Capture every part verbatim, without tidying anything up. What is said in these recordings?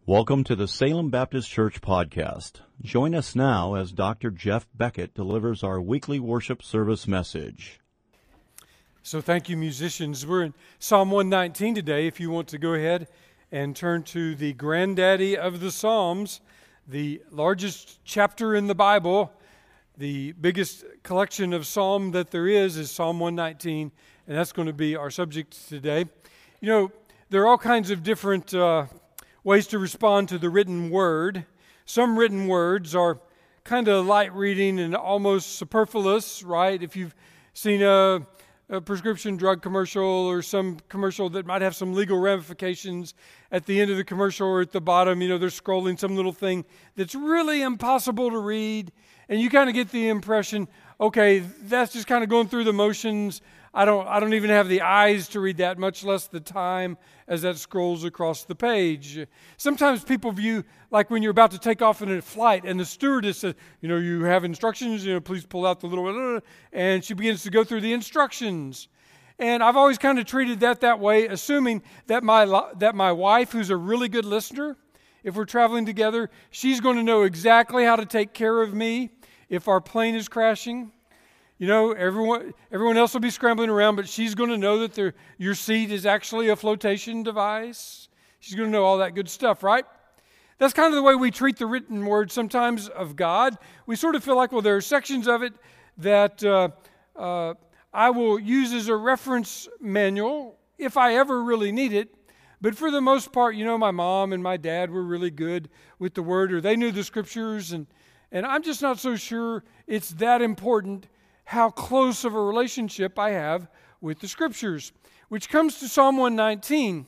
Welcome to the Salem Baptist Church podcast. Join us now as Doctor Jeff Beckett delivers our weekly worship service message. So thank you, musicians. We're in Psalm one nineteen today. If you want to go ahead and turn to the granddaddy of the Psalms, the largest chapter in the Bible, the biggest collection of psalm that there is is Psalm one nineteen, and that's going to be our subject today. You know, there are all kinds of different uh, ways to respond to the written word. Some written words are kind of light reading and almost superfluous, right? If you've seen a, a prescription drug commercial or some commercial that might have some legal ramifications, at the end of the commercial or at the bottom, you know, they're scrolling some little thing that's really impossible to read, and you kind of get the impression, okay, that's just kind of going through the motions. I don't I don't even have the eyes to read that, much less the time as that scrolls across the page. Sometimes people view, like when you're about to take off in a flight and the stewardess says, you know, you have instructions, you know, please pull out the little, and she begins to go through the instructions. And I've always kind of treated that that way, assuming that my that my wife, who's a really good listener, if we're traveling together, she's going to know exactly how to take care of me if our plane is crashing. You know, everyone everyone else will be scrambling around, but she's going to know that their, your seat is actually a flotation device. She's going to know all that good stuff, right? That's kind of the way we treat the written word sometimes of God. We sort of feel like, well, there are sections of it that uh, uh, I will use as a reference manual if I ever really need it. But for the most part, you know, my mom and my dad were really good with the word, or they knew the scriptures, and, and I'm just not so sure it's that important how close of a relationship I have with the scriptures, which comes to Psalm one nineteen.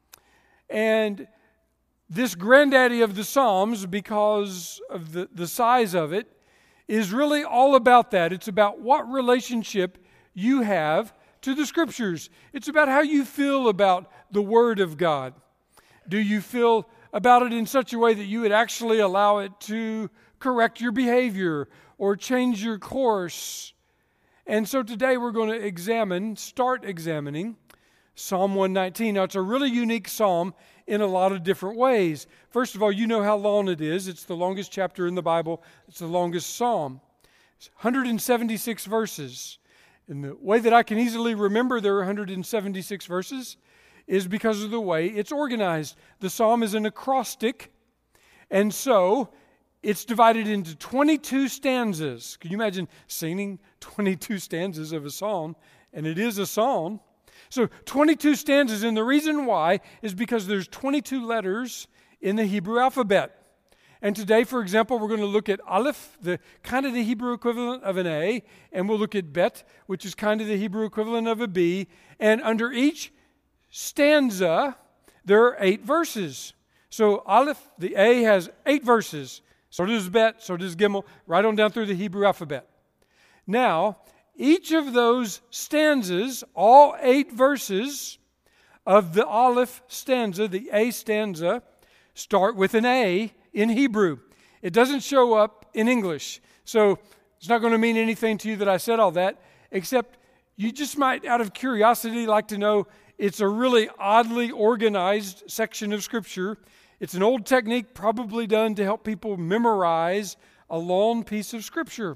And this granddaddy of the Psalms, because of the, the size of it, is really all about that. It's about what relationship you have to the scriptures. It's about how you feel about the Word of God. Do you feel about it in such a way that you would actually allow it to correct your behavior or change your course? And so today we're going to examine, start examining Psalm one nineteen. Now, it's a really unique psalm in a lot of different ways. First of all, you know how long it is. It's the longest chapter in the Bible. It's the longest psalm. It's one hundred seventy-six verses. And the way that I can easily remember there are one hundred seventy-six verses is because of the way it's organized. The psalm is an acrostic, and so it's divided into twenty-two stanzas. Can you imagine singing twenty-two stanzas of a psalm? And it is a psalm. So twenty-two stanzas, and the reason why is because there's twenty-two letters in the Hebrew alphabet. And today, for example, we're going to look at Aleph, the kind of the Hebrew equivalent of an A, and we'll look at Bet, which is kind of the Hebrew equivalent of a B. And under each stanza, there are eight verses. So Aleph, the A, has eight verses. So does Bet, so does Gimel, right on down through the Hebrew alphabet. Now, each of those stanzas, all eight verses of the Aleph stanza, the A stanza, start with an A in Hebrew. It doesn't show up in English. So it's not going to mean anything to you that I said all that, except you just might, out of curiosity, like to know it's a really oddly organized section of Scripture. It's an old technique probably done to help people memorize a long piece of Scripture.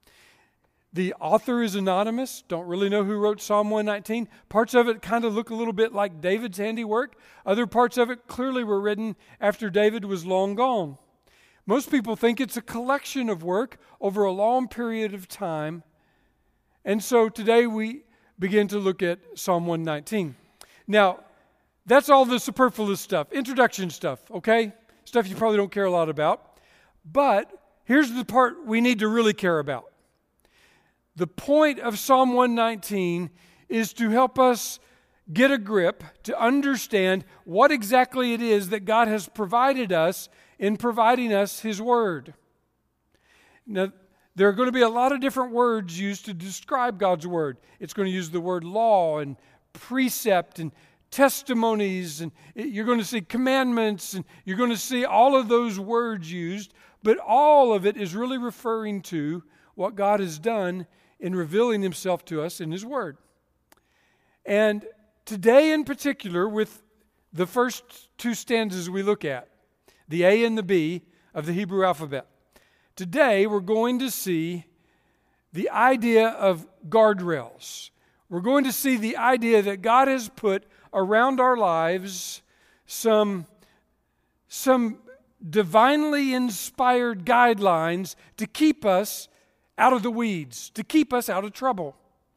The author is anonymous. Don't really know who wrote Psalm one nineteen. Parts of it kind of look a little bit like David's handiwork. Other parts of it clearly were written after David was long gone. Most people think it's a collection of work over a long period of time. And so today we begin to look at Psalm one nineteen. Now, that's all the superfluous stuff, introduction stuff, okay? Stuff you probably don't care a lot about. But here's the part we need to really care about. The point of Psalm one nineteen is to help us get a grip, to understand what exactly it is that God has provided us in providing us His Word. Now, there are going to be a lot of different words used to describe God's Word. It's going to use the word law and precept and testimonies, and you're going to see commandments, and you're going to see all of those words used, but all of it is really referring to what God has done in revealing Himself to us in His Word. And today in particular, with the first two stanzas we look at, the A and the B of the Hebrew alphabet. Today, we're going to see the idea of guardrails. We're going to see the idea that God has put around our lives some, some divinely inspired guidelines to keep us out of the weeds, to keep us out of trouble.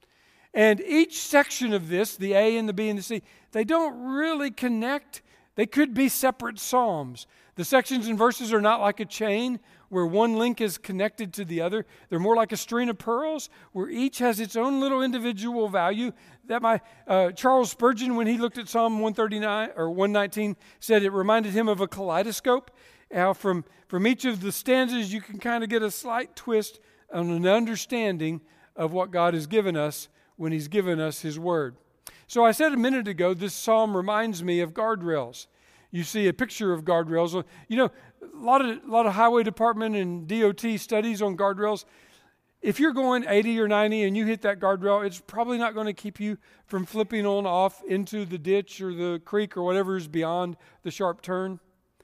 And each section of this, the A and the B and the C, they don't really connect. They could be separate psalms. The sections and verses are not like a chain where one link is connected to the other. They're more like a string of pearls where each has its own little individual value. That my uh, Charles Spurgeon, when he looked at Psalm one thirty-nine or one nineteen, said it reminded him of a kaleidoscope. How from, from each of the stanzas you can kind of get a slight twist on an understanding of what God has given us when He's given us His Word. So I said a minute ago, this psalm reminds me of guardrails. You see a picture of guardrails. You know, a lot of, a lot of highway department and D O T studies on guardrails. If you're going eighty or ninety and you hit that guardrail, it's probably not going to keep you from flipping on off into the ditch or the creek or whatever is beyond the sharp turn.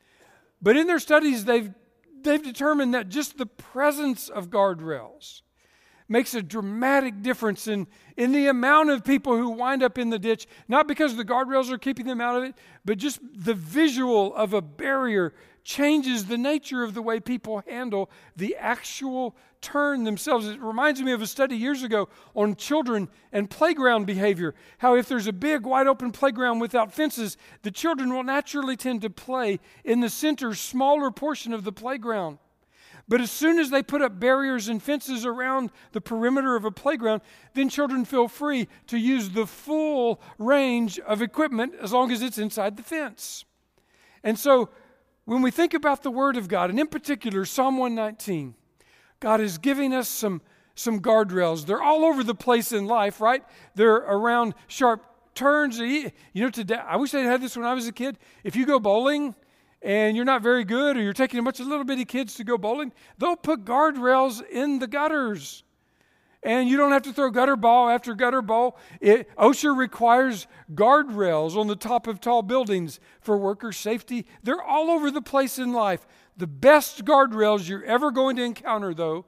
But in their studies, they've, they've determined that just the presence of guardrails makes a dramatic difference in, in the amount of people who wind up in the ditch, not because the guardrails are keeping them out of it, but just the visual of a barrier changes the nature of the way people handle the actual turn themselves. It reminds me of a study years ago on children and playground behavior, how if there's a big wide open playground without fences, the children will naturally tend to play in the center, smaller portion of the playground. But as soon as they put up barriers and fences around the perimeter of a playground, then children feel free to use the full range of equipment as long as it's inside the fence. And so when we think about the Word of God, and in particular Psalm one nineteen, God is giving us some, some guardrails. They're all over the place in life, right? They're around sharp turns. You know, today, I wish I had this when I was a kid. If you go bowling and you're not very good, or you're taking a bunch of little bitty kids to go bowling, they'll put guardrails in the gutters. And you don't have to throw gutter ball after gutter ball. It, OSHA requires guardrails on the top of tall buildings for worker safety. They're all over the place in life. The best guardrails you're ever going to encounter, though,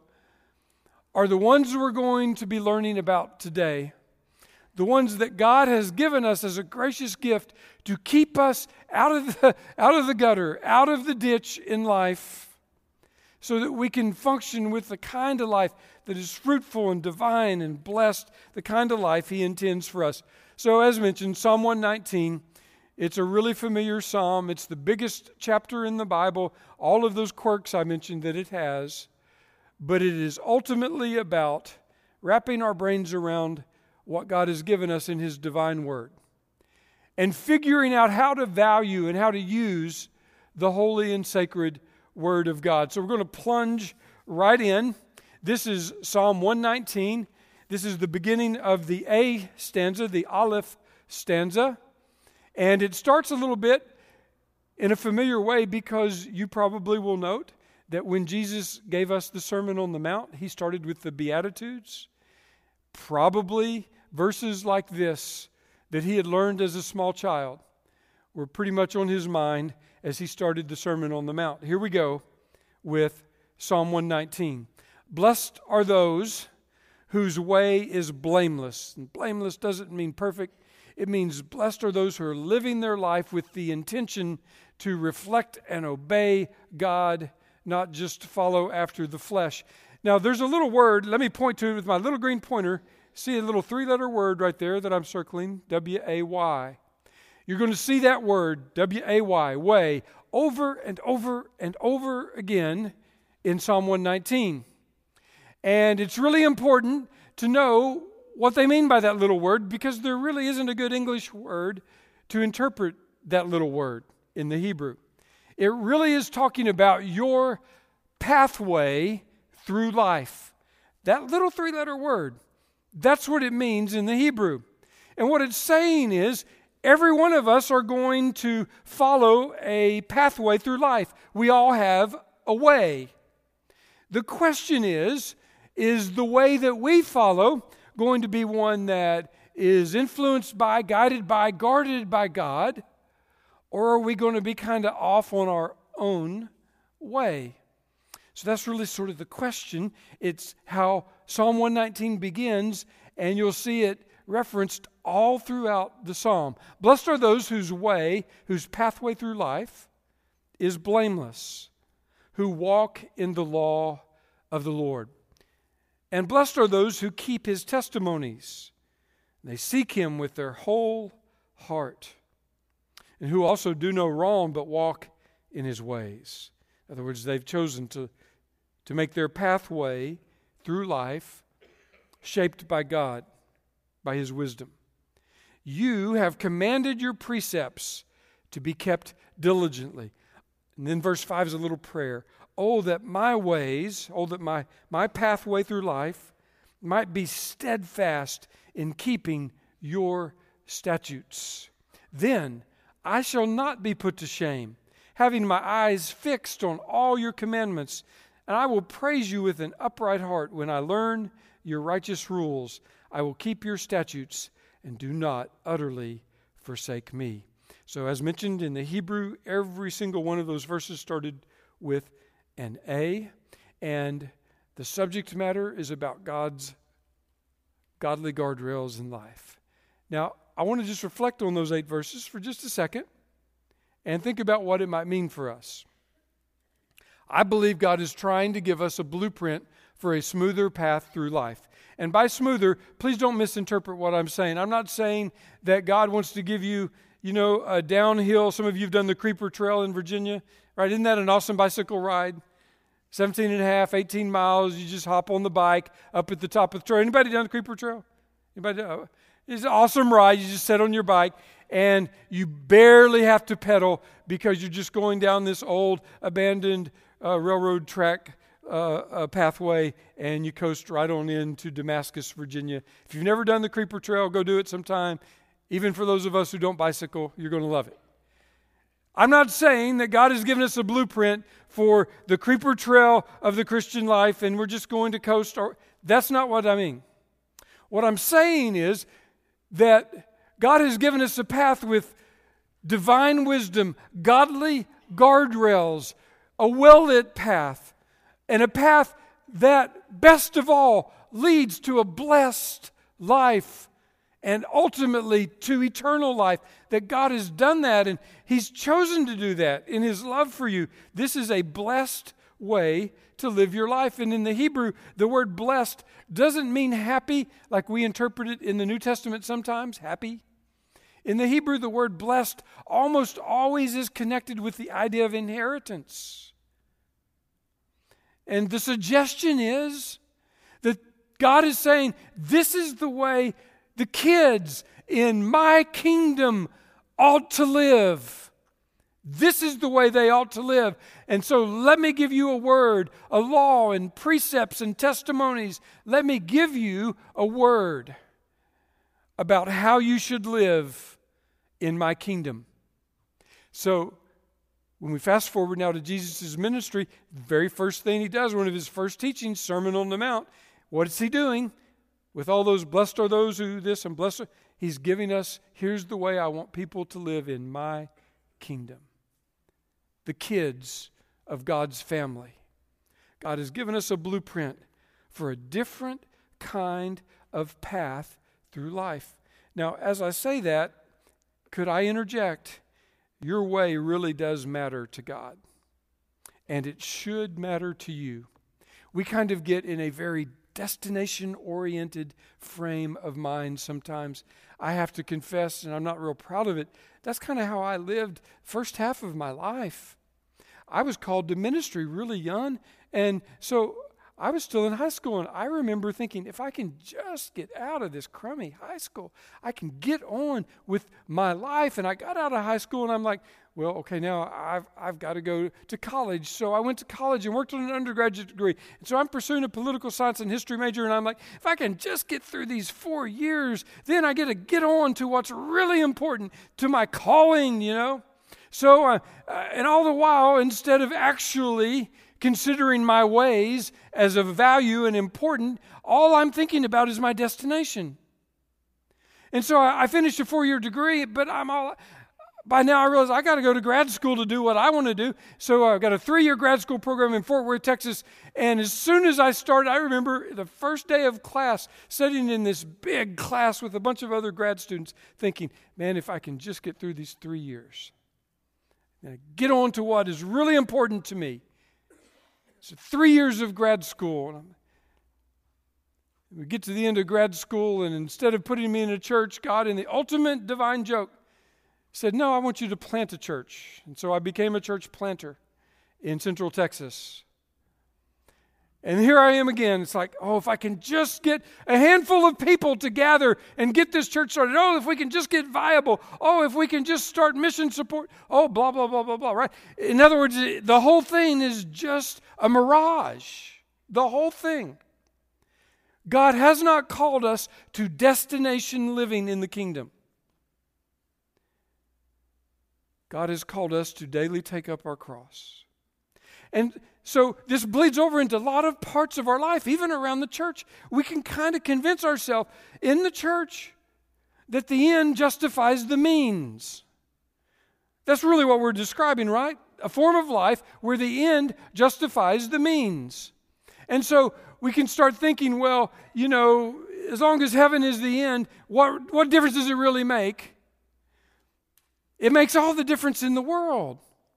are the ones we're going to be learning about today. The ones that God has given us as a gracious gift to keep us out of the, out of the gutter, out of the ditch in life, so that we can function with the kind of life that is fruitful and divine and blessed, the kind of life He intends for us. So as mentioned, Psalm one nineteen, it's a really familiar psalm. It's the biggest chapter in the Bible, all of those quirks I mentioned that it has, but it is ultimately about wrapping our brains around what God has given us in His divine Word, and figuring out how to value and how to use the holy and sacred Word of God. So we're going to plunge right in. This is Psalm one nineteen. This is the beginning of the A stanza, the Aleph stanza. And it starts a little bit in a familiar way, because you probably will note that when Jesus gave us the Sermon on the Mount, He started with the Beatitudes. Probably verses like this that He had learned as a small child were pretty much on His mind as He started the Sermon on the Mount. Here we go with Psalm one nineteen. Blessed are those whose way is blameless. And blameless doesn't mean perfect. It means blessed are those who are living their life with the intention to reflect and obey God, not just follow after the flesh. Now, there's a little word. Let me point to it with my little green pointer. See a little three-letter word right there that I'm circling, W A Y. You're going to see that word, W A Y, way, over and over and over again in Psalm one nineteen. And it's really important to know what they mean by that little word, because there really isn't a good English word to interpret that little word in the Hebrew. It really is talking about your pathway through life. That little three-letter word, that's what it means in the Hebrew. And what it's saying is, every one of us are going to follow a pathway through life. We all have a way. The question is, is the way that we follow going to be one that is influenced by, guided by, guarded by God? Or are we going to be kind of off on our own way. So that's really sort of the question. It's how Psalm one nineteen begins, and you'll see it referenced all throughout the psalm. Blessed are those whose way, whose pathway through life is blameless, who walk in the law of the Lord. And blessed are those who keep his testimonies. They seek him with their whole heart, and who also do no wrong but walk in his ways. In other words, they've chosen to, to make their pathway through life shaped by God, by his wisdom. You have commanded your precepts to be kept diligently. And then verse five is a little prayer. Oh, that my ways, oh, that my, my pathway through life might be steadfast in keeping your statutes. Then I shall not be put to shame, having my eyes fixed on all your commandments, and I will praise you with an upright heart when I learn your righteous rules. I will keep your statutes and do not utterly forsake me. So as mentioned in the Hebrew, every single one of those verses started with an A, and the subject matter is about God's godly guardrails in life. Now, I want to just reflect on those eight verses for just a second and think about what it might mean for us. I believe God is trying to give us a blueprint for a smoother path through life. And by smoother, please don't misinterpret what I'm saying. I'm not saying that God wants to give you, you know, a downhill. Some of you have done the Creeper Trail in Virginia, right? Isn't that an awesome bicycle ride? seventeen and a half, eighteen miles. You just hop on the bike up at the top of the trail. Anybody done the Creeper Trail? Anybody? Done? It's an awesome ride. You just sit on your bike and you barely have to pedal because you're just going down this old abandoned uh, railroad track uh, uh, pathway, and you coast right on into Damascus, Virginia. If you've never done the Creeper Trail, go do it sometime. Even for those of us who don't bicycle, you're going to love it. I'm not saying that God has given us a blueprint for the Creeper Trail of the Christian life and we're just going to coast. Or, that's not what I mean. What I'm saying is that God has given us a path with divine wisdom, godly guardrails, a well-lit path, and a path that, best of all, leads to a blessed life and ultimately to eternal life. That God has done that, and he's chosen to do that in his love for you. This is a blessed way to live your life. And in the Hebrew, the word blessed doesn't mean happy like we interpret it in the New Testament sometimes, happy. In the Hebrew, the word blessed almost always is connected with the idea of inheritance. And the suggestion is that God is saying, this is the way the kids in my kingdom ought to live. This is the way they ought to live. And so let me give you a word, a law and precepts and testimonies. Let me give you a word about how you should live in my kingdom. So when we fast forward now to Jesus' ministry, the very first thing he does, one of his first teachings, Sermon on the Mount, what is he doing? With all those blessed are those who this and blessed are, he's giving us, here's the way I want people to live in my kingdom. The kids of God's family. God has given us a blueprint for a different kind of path through life. Now, as I say that, could I interject? Your way really does matter to God. And it should matter to you. We kind of get in a very destination-oriented frame of mind sometimes. I have to confess, and I'm not real proud of it, that's kind of how I lived first half of my life. I was called to ministry really young, and so I was still in high school, and I remember thinking, if I can just get out of this crummy high school, I can get on with my life. And I got out of high school, and I'm like, well, okay, now I've I've got to go to college. So I went to college and worked on an undergraduate degree. And so I'm pursuing a political science and history major, and I'm like, if I can just get through these four years, then I get to get on to what's really important, to my calling, you know. So, uh, uh, and all the while, instead of actually considering my ways as of value and important, all I'm thinking about is my destination. And so I, I finished a four-year degree, but I'm all, by now I realize I got to go to grad school to do what I want to do. So I've got a three-year grad school program in Fort Worth, Texas. And as soon as I started, I remember the first day of class, sitting in this big class with a bunch of other grad students, thinking, man, if I can just get through these three years, and get on to what is really important to me. So three years of grad school. We get to the end of grad school, and instead of putting me in a church, God, in the ultimate divine joke, said, no, I want you to plant a church. And so I became a church planter in Central Texas. And here I am again. It's like, oh, if I can just get a handful of people to gather and get this church started. Oh, if we can just get viable. Oh, if we can just start mission support. Oh, blah, blah, blah, blah, blah, right? In other words, the whole thing is just a mirage. The whole thing. God has not called us to destination living in the kingdom. God has called us to daily take up our cross. And so this bleeds over into a lot of parts of our life, even around the church. We can kind of convince ourselves in the church that the end justifies the means. That's really what we're describing, right? A form of life where the end justifies the means. And so we can start thinking, well, you know, as long as heaven is the end, what, what difference does it really make? It makes all the difference in the world.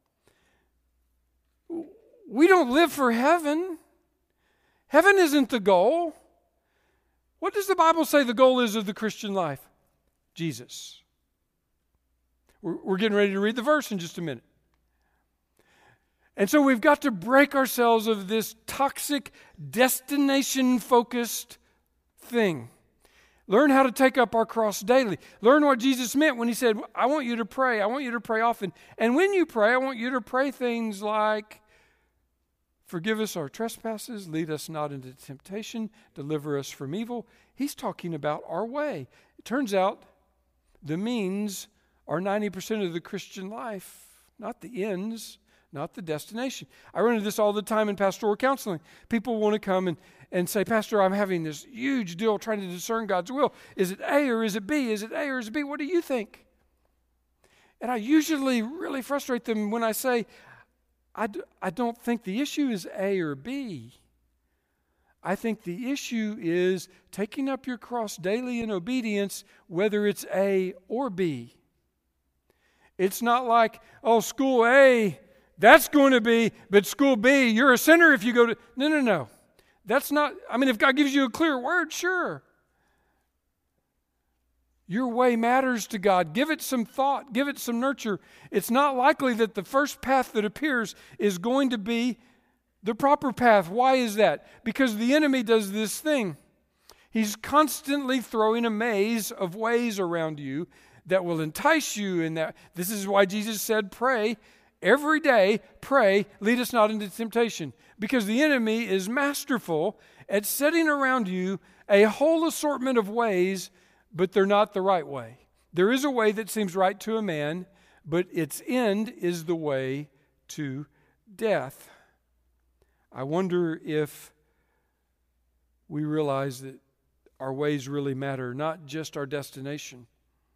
We don't live for heaven. Heaven isn't the goal. What does the Bible say the goal is of the Christian life? Jesus. We're, we're getting ready to read the verse in just a minute. And so we've got to break ourselves of this toxic, destination-focused thing. Learn how to take up our cross daily. Learn what Jesus meant when he said, I want you to pray. I want you to pray often. And when you pray, I want you to pray things like, forgive us our trespasses, lead us not into temptation, deliver us from evil. He's talking about our way. It turns out the means are ninety percent of the Christian life, not the ends, not the destination. I run into this all the time in pastoral counseling. People want to come and, and say, Pastor, I'm having this huge deal trying to discern God's will. Is it A or is it B? Is it A or is it B? What do you think? And I usually really frustrate them when I say, I, d- I don't think the issue is A or B. I think the issue is taking up your cross daily in obedience, whether it's A or B. It's not like, oh, school A, that's going to be, but school B, you're a sinner if you go to, no, no, no. That's not, I mean, if God gives you a clear word, sure. Your way matters to God. Give it some thought. Give it some nurture. It's not likely that the first path that appears is going to be the proper path. Why is that? Because the enemy does this thing. He's constantly throwing a maze of ways around you that will entice you. And that this is why Jesus said, pray every day, pray, lead us not into temptation. Because the enemy is masterful at setting around you a whole assortment of ways, but they're not the right way. There is a way that seems right to a man, but its end is the way to death. I wonder if we realize that our ways really matter, not just our destination,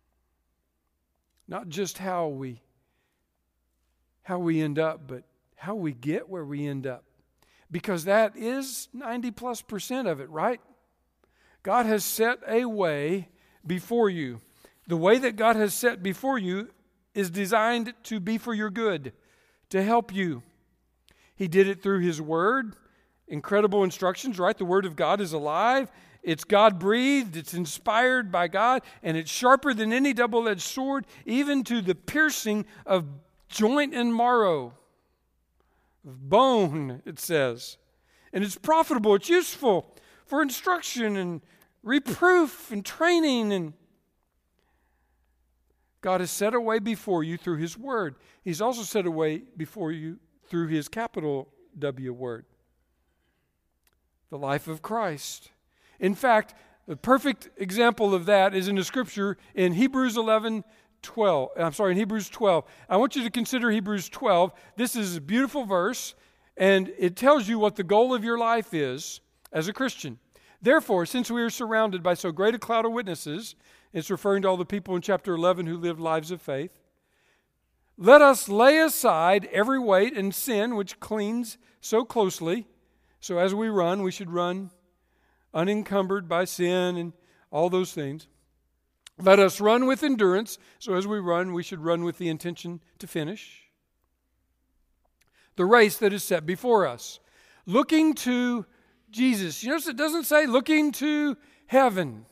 not just how we how we end up, but how we get where we end up. Because that is ninety plus percent of it, right? God has set a way before you. The way that God has set before you is designed to be for your good, to help you. He did it through His Word, incredible instructions, right? The Word of God is alive. It's God-breathed, it's inspired by God, and it's sharper than any double-edged sword, even to the piercing of joint and marrow, of bone, it says. And it's profitable, it's useful for instruction and reproof and training. And God has set a way before you through His Word. He's also set a way before you through His capital W Word, the life of Christ. In fact, the perfect example of that is in the Scripture in Hebrews eleven twelve. I'm sorry, in Hebrews twelve. I want you to consider Hebrews twelve. This is a beautiful verse, and it tells you what the goal of your life is as a Christian. Therefore, since we are surrounded by so great a cloud of witnesses, it's referring to all the people in chapter eleven who lived lives of faith. Let us lay aside every weight and sin which clings so closely. So as we run, we should run unencumbered by sin and all those things. Let us run with endurance. So as we run, we should run with the intention to finish the race that is set before us, looking to Jesus. You notice it doesn't say looking to heaven.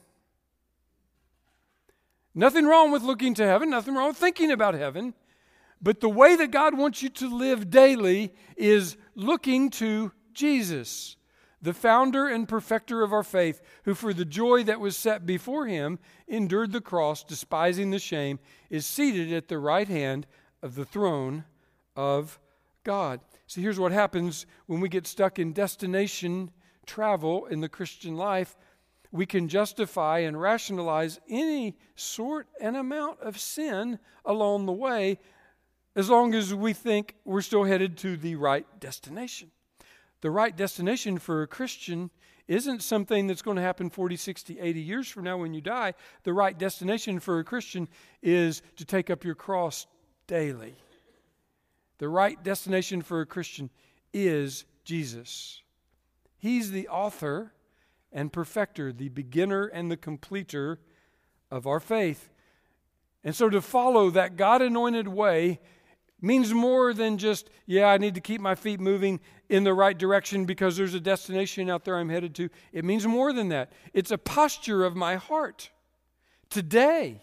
Nothing wrong with looking to heaven, nothing wrong with thinking about heaven. But the way that God wants you to live daily is looking to Jesus, the founder and perfecter of our faith, who for the joy that was set before him endured the cross, despising the shame, is seated at the right hand of the throne of God. See, here's what happens when we get stuck in destination travel in the Christian life. We can justify and rationalize any sort and amount of sin along the way, as long as we think we're still headed to the right destination. The right destination for a Christian isn't something that's going to happen forty, sixty, eighty years from now when you die. The right destination for a Christian is to take up your cross daily. The right destination for a Christian is Jesus. He's the author and perfecter, the beginner and the completer of our faith. And so to follow that God-anointed way means more than just, yeah, I need to keep my feet moving in the right direction because there's a destination out there I'm headed to. It means more than that. It's a posture of my heart today.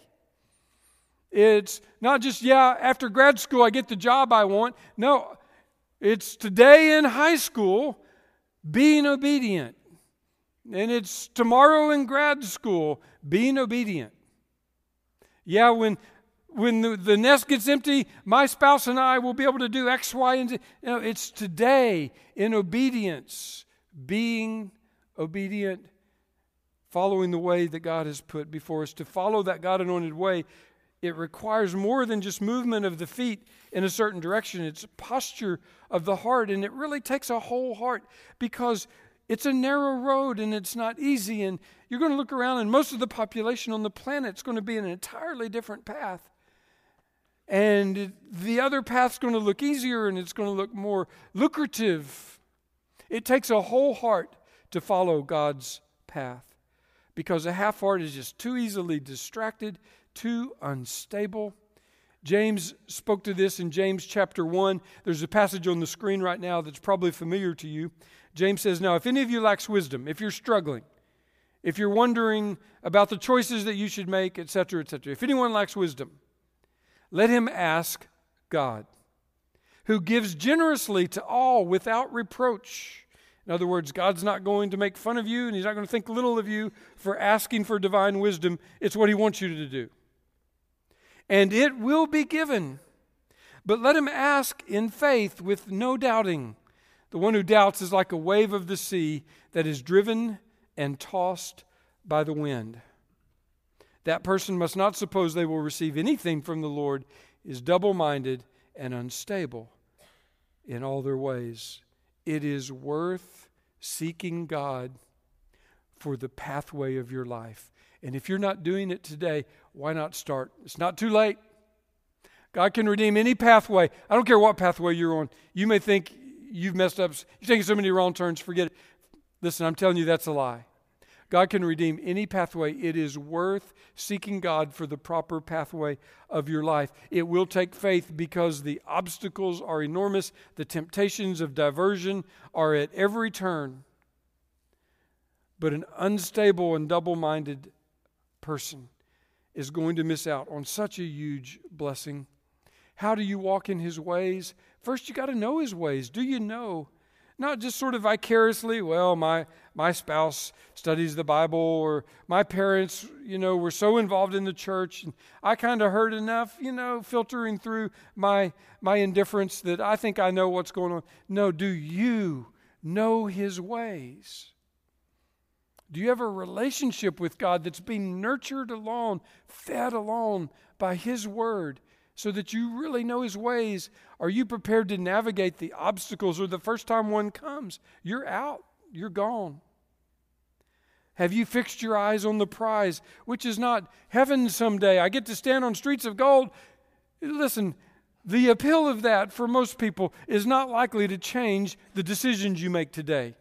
It's not just, yeah, after grad school I get the job I want. No, it's today in high school being obedient. And it's tomorrow in grad school being obedient. Yeah, when when the, the nest gets empty, my spouse and I will be able to do X, Y, and Z. You know, it's today in obedience, being obedient, following the way that God has put before us. To follow that God-anointed way, it requires more than just movement of the feet in a certain direction. It's a posture of the heart, and it really takes a whole heart because it's a narrow road and it's not easy. And you're going to look around, and most of the population on the planet is going to be in an entirely different path. And the other path's going to look easier and it's going to look more lucrative. It takes a whole heart to follow God's path because a half heart is just too easily distracted, too unstable. James spoke to this in James chapter one. There's a passage on the screen right now that's probably familiar to you. James says, now, if any of you lacks wisdom, if you're struggling, if you're wondering about the choices that you should make, et cetera, et cetera, if anyone lacks wisdom, let him ask God, who gives generously to all without reproach. In other words, God's not going to make fun of you, and he's not going to think little of you for asking for divine wisdom. It's what he wants you to do. And it will be given. But let him ask in faith with no doubting. The one who doubts is like a wave of the sea that is driven and tossed by the wind. That person must not suppose they will receive anything from the Lord, is double-minded and unstable in all their ways. It is worth seeking God for the pathway of your life. And if you're not doing it today, why not start? It's not too late. God can redeem any pathway. I don't care what pathway you're on. You may think you've messed up. You're taking so many wrong turns, forget it. Listen, I'm telling you that's a lie. God can redeem any pathway. It is worth seeking God for the proper pathway of your life. It will take faith because the obstacles are enormous. The temptations of diversion are at every turn. But an unstable and double-minded person is going to miss out on such a huge blessing. How do you walk in his ways? First, you got to know his ways. Do you know? Not just sort of vicariously, well, my my spouse studies the Bible, or my parents, you know, were so involved in the church, and I kind of heard enough, you know, filtering through my my indifference that I think I know what's going on. No, do you know his ways? Do you have a relationship with God that's being nurtured along, fed along by his word, so that you really know his ways? Are you prepared to navigate the obstacles, or the first time one comes, you're out, you're gone? Have you fixed your eyes on the prize, which is not heaven someday? I get to stand on streets of gold. Listen, the appeal of that for most people is not likely to change the decisions you make today.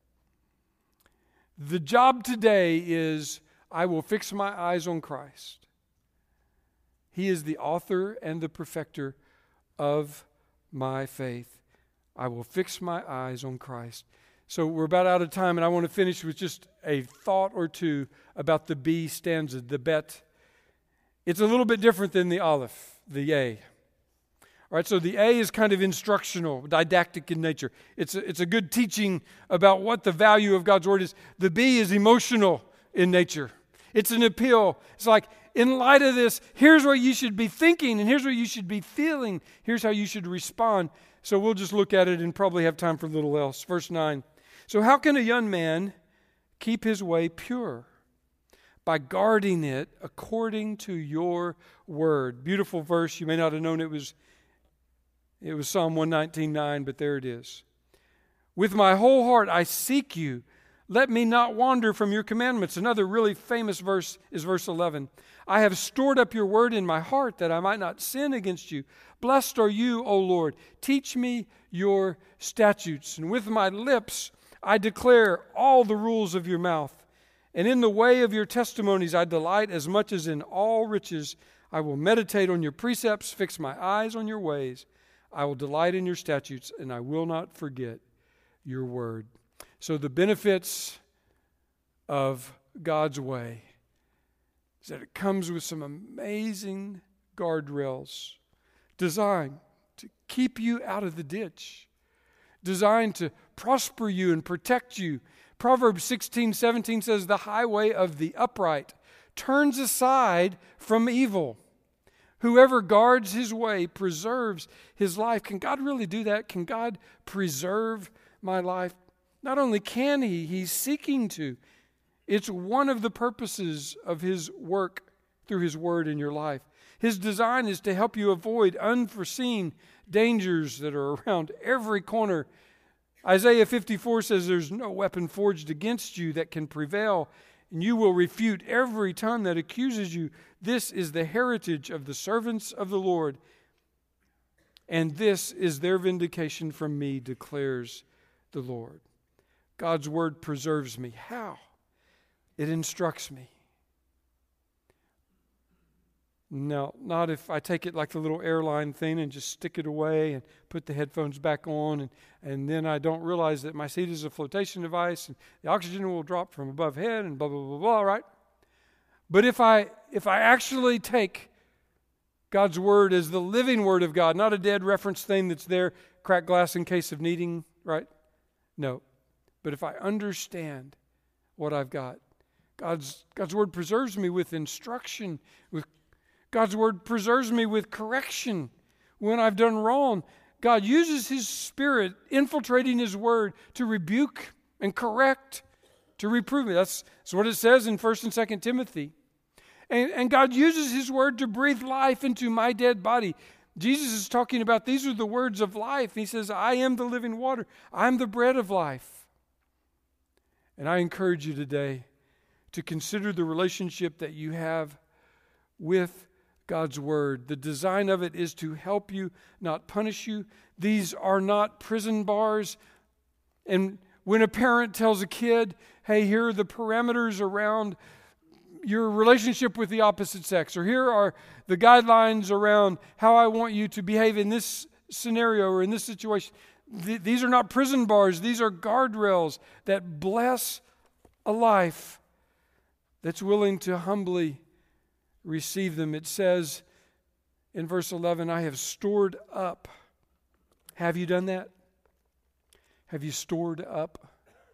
The job today is, I will fix my eyes on Christ. He is the author and the perfecter of my faith. I will fix my eyes on Christ. So we're about out of time, and I want to finish with just a thought or two about the B stanza, the bet. It's a little bit different than the aleph, the A. All right, so the A is kind of instructional, didactic in nature. It's a, it's a good teaching about what the value of God's Word is. The B is emotional in nature. It's an appeal. It's like, in light of this, here's what you should be thinking, and here's what you should be feeling. Here's how you should respond. So we'll just look at it and probably have time for a little else. Verse nine. So how can a young man keep his way pure? By guarding it according to your word. Beautiful verse. You may not have known it was It was Psalm one nineteen nine, but there it is. With my whole heart I seek you. Let me not wander from your commandments. Another really famous verse is verse eleven. I have stored up your word in my heart that I might not sin against you. Blessed are you, O Lord. Teach me your statutes. And with my lips I declare all the rules of your mouth. And in the way of your testimonies I delight as much as in all riches. I will meditate on your precepts, fix my eyes on your ways. I will delight in your statutes, and I will not forget your word. So the benefits of God's way is that it comes with some amazing guardrails designed to keep you out of the ditch, designed to prosper you and protect you. Proverbs sixteen seventeen says, the highway of the upright turns aside from evil. Whoever guards his way preserves his life. Can God really do that? Can God preserve my life? Not only can He, He's seeking to. It's one of the purposes of His work through His Word in your life. His design is to help you avoid unforeseen dangers that are around every corner. Isaiah fifty-four says there's no weapon forged against you that can prevail, and you will refute every tongue that accuses you. This is the heritage of the servants of the Lord, and this is their vindication from me, declares the Lord. God's word preserves me. How? It instructs me. No, not if I take it like the little airline thing and just stick it away and put the headphones back on, and, and then I don't realize that my seat is a flotation device and the oxygen will drop from above head and blah, blah, blah, blah, right? But if I if I actually take God's word as the living word of God, not a dead reference thing that's there, cracked glass in case of needing, right? No. But if I understand what I've got, God's God's word preserves me with instruction, with God's word preserves me with correction when I've done wrong. God uses His Spirit infiltrating His word to rebuke and correct, to reprove me. That's, that's what it says in First and Second Timothy. And, and God uses His word to breathe life into my dead body. Jesus is talking about these are the words of life. He says, I am the living water. I'm the bread of life. And I encourage you today to consider the relationship that you have with God's word. The design of it is to help you, not punish you. These are not prison bars. And when a parent tells a kid, hey, here are the parameters around your relationship with the opposite sex, or here are the guidelines around how I want you to behave in this scenario or in this situation. Th- these are not prison bars. These are guardrails that bless a life that's willing to humbly receive them. It says in verse eleven, I have stored up. Have you done that? Have you stored up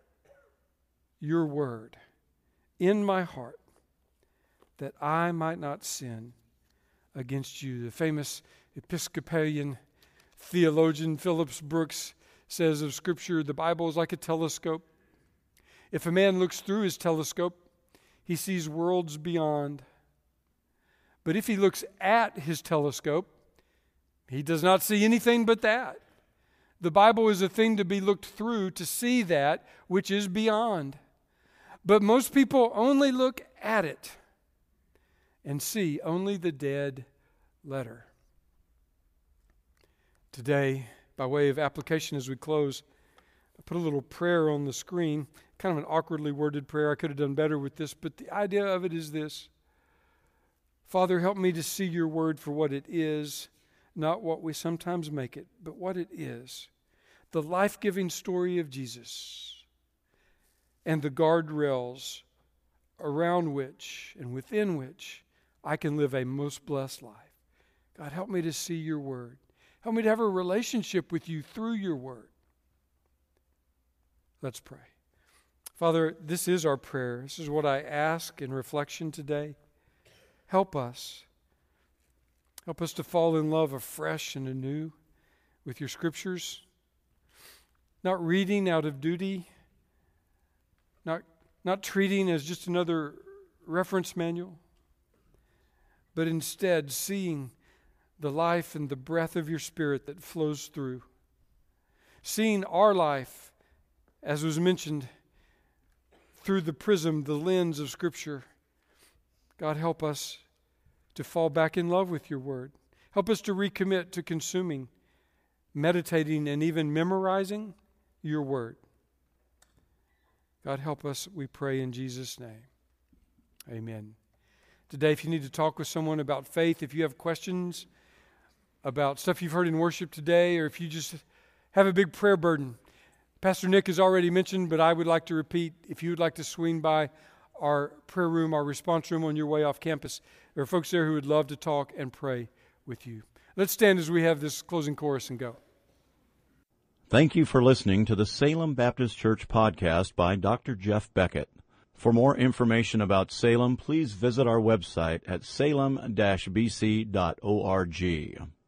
your word in my heart that I might not sin against you? The famous Episcopalian theologian Phillips Brooks says of Scripture, the Bible is like a telescope. If a man looks through his telescope, he sees worlds beyond. But if he looks at his telescope, he does not see anything but that. The Bible is a thing to be looked through to see that which is beyond. But most people only look at it and see only the dead letter. Today, by way of application as we close, I put a little prayer on the screen, kind of an awkwardly worded prayer. I could have done better with this, but the idea of it is this. Father, help me to see your word for what it is, not what we sometimes make it, but what it is. The life-giving story of Jesus and the guardrails around which and within which I can live a most blessed life. God, help me to see your word. Help me to have a relationship with you through your word. Let's pray. Father, this is our prayer. This is what I ask in reflection today. Help us. Help us to fall in love afresh and anew with your scriptures. Not reading out of duty. Not, not treating as just another reference manual. But instead seeing the life and the breath of your Spirit that flows through. Seeing our life, as was mentioned, through the prism, the lens of Scripture. God, help us to fall back in love with your word. Help us to recommit to consuming, meditating, and even memorizing your word. God, help us, we pray in Jesus' name. Amen. Today, if you need to talk with someone about faith, if you have questions about stuff you've heard in worship today, or if you just have a big prayer burden, Pastor Nick has already mentioned, but I would like to repeat, if you would like to swing by our prayer room, our response room on your way off campus, there are folks there who would love to talk and pray with you. Let's stand as we have this closing chorus and go. Thank you for listening to the Salem Baptist Church podcast by Doctor Jeff Beckett. For more information about Salem, please visit our website at salem dash b c dot org.